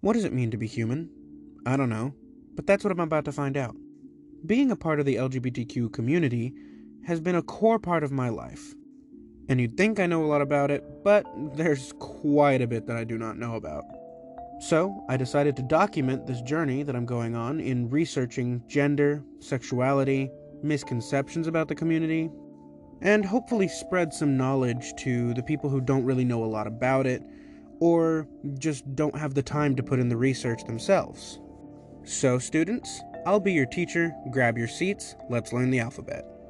What does it mean to be human? I don't know, but that's what I'm about to find out. Being a part of the LGBTQ community has been a core part of my life. And you'd think I know a lot about it, but there's quite a bit that I do not know about. So, I decided to document this journey that I'm going on in researching gender, sexuality, misconceptions about the community, and hopefully spread some knowledge to the people who don't really know a lot about it, or just don't have the time to put in the research themselves. So, students, I'll be your teacher. Grab your seats. Let's learn the alphabet.